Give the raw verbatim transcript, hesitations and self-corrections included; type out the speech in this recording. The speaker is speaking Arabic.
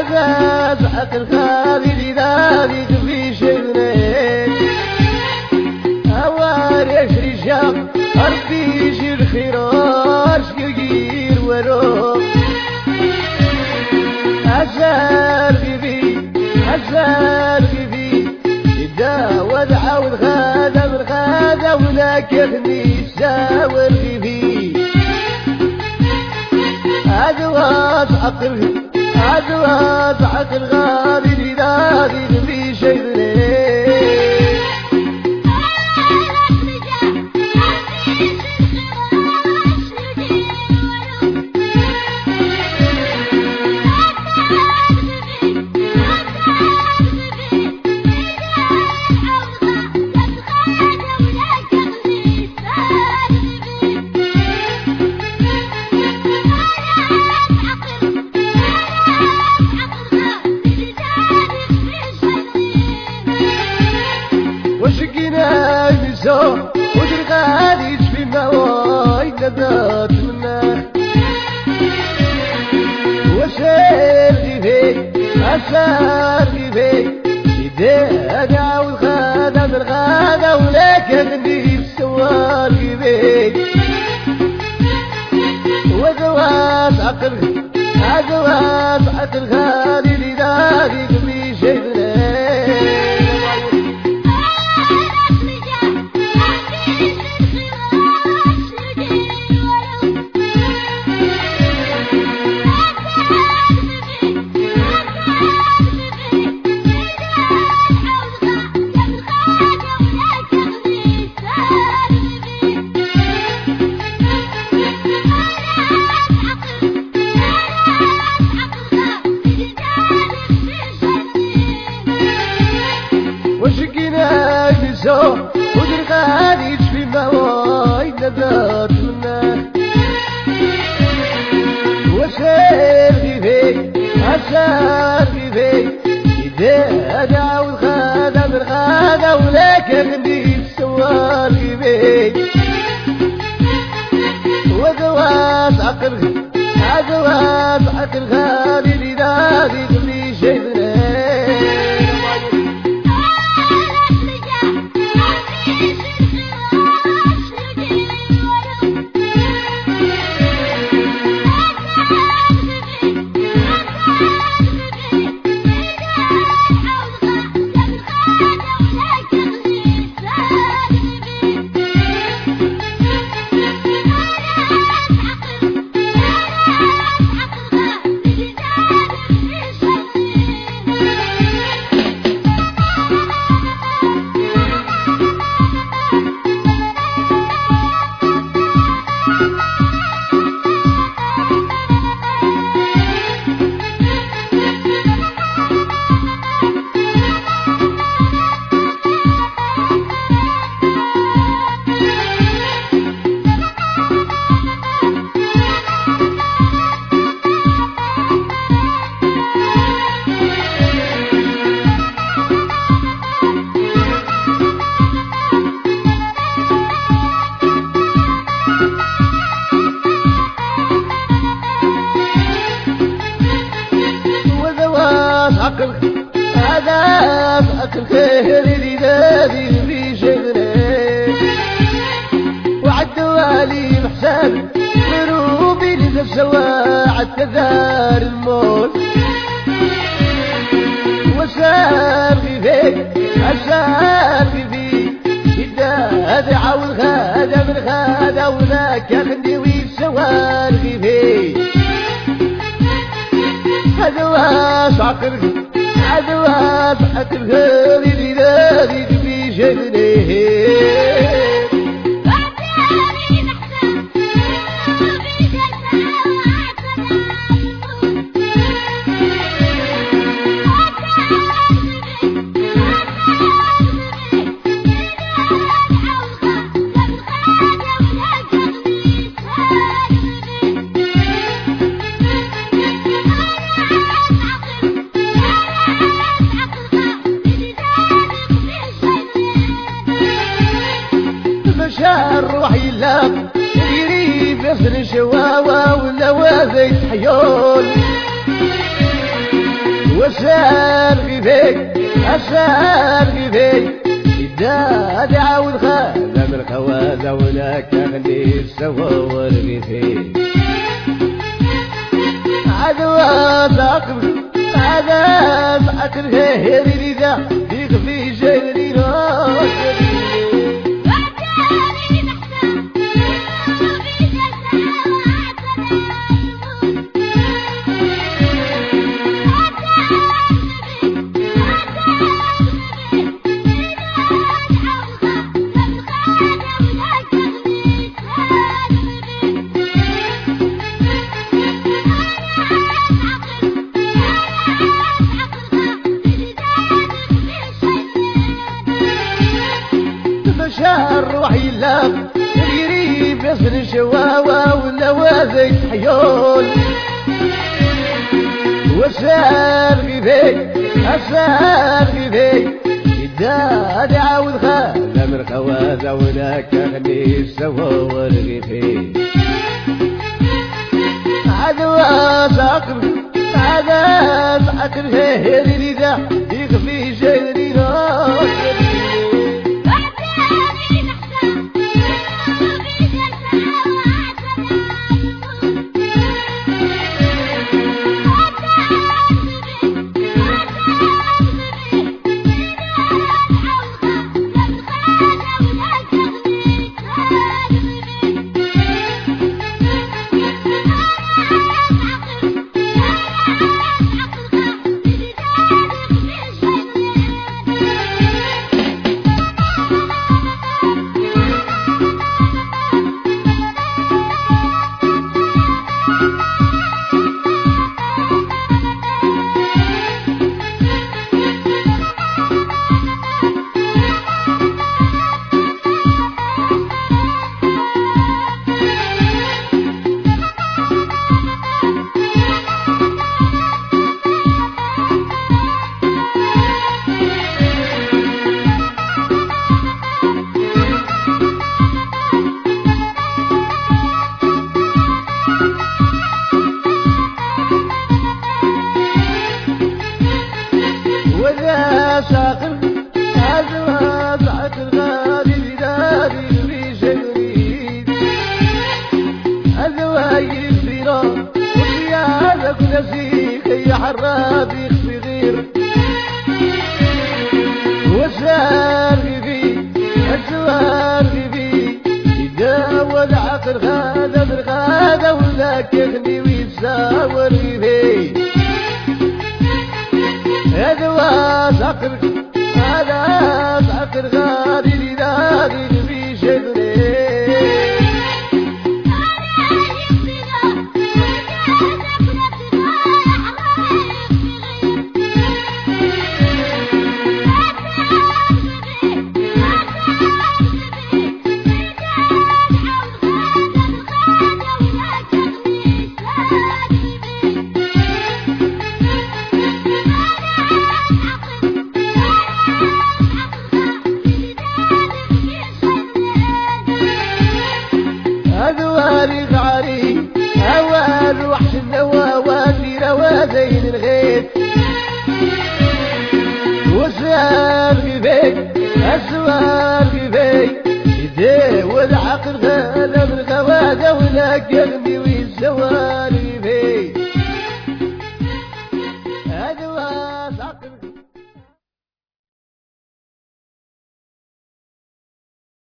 هذا عقل خالي ذلك في شغلين أوارش رجال أربيش الخراش يجير ورو أسار غبي أسار غبي إذا ودع والغادة والغادة ولك يغني ساور غبي أدوات عقل أدوات عقل غالي لذاذي في شغلين وشقنا المسو ودر غادي تشفي موايد ندات منه وسير غيبي أسار غيبي إذا عاود غادا من غادا ولك غني السوار غيبي وذوات عقل أذوات عقل غالي لذاذي في شغلين وشقنا المسو ودر غادي تشفي موايد ندات منه وسير غيبي أسار غيبي إذا عاود غادا من غادا ولك غني السوار غيبي وذوات عقل أذوات عقل غالي لذاذي في شغلين عقل هذا عقل خير لذاذي في شغلين وعدوا لي محسن غروبي لذا سواعد تذار الموت وسار غيبي أسار غيبي إذا هذا عاود غادا من غادا وذاك ياخدني ويسوار غيبي عدوات عقل عدوات عقل غالي لذاذي في شغلين الروح يلام يريد يصل شواوة ولا وازيت حيول وسال غيبي أسال غيبي إذا دعاود خادم الخوازة ولا كغني السوا والغيبي عدوى ساقب عذاب أكره ريدا ديك في جيري راس شهر روحي لام يريب يصل شواوة ولا وازي حيول وسال غيبي أسال غيبي إذا دعاود خادم الخوازة ولا كغني السوا والغيبي عدوى ساقب عذاب أكره ريدا يخفي جيري راس ساقر هذا بعد الغالي بلادي في شجري هذا يكفينا وزيادك نسيك يا حرابي في غير وسار غبي السوار غبي يداوى العقل هذا بالغادا وذاك يغني ويتساور غبي هذا ساقر هذا ساقر غادي لغادي في شجري أذوالي غاري أوال وحش النواواتي روازين الغيب وسال غيبي أسوال غيبي يدي والعقل غالب الغوادة ولا قلبي ويزوال